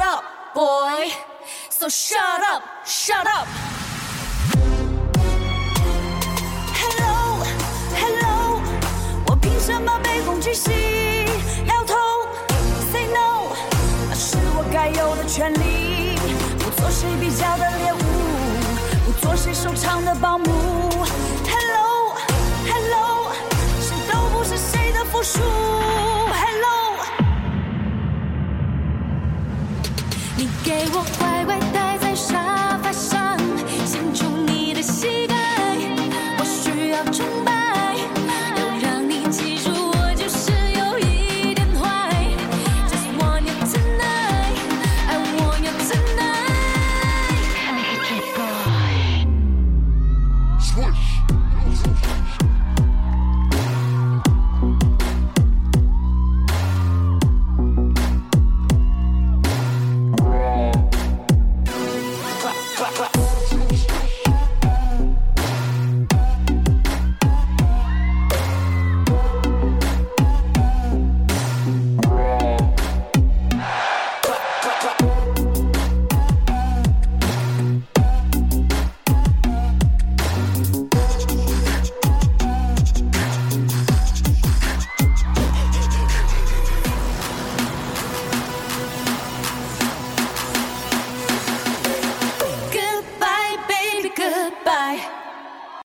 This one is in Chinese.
up, boy. So shut up, shut up. Hello, hello. 我凭什么被攻击性摇头 ？Say no， 那是我该有的权利。不做谁比较的猎物，不做谁收藏的保姆。Hello, hello， 谁都不是谁的附属。Hello， 你给我乖乖待在沙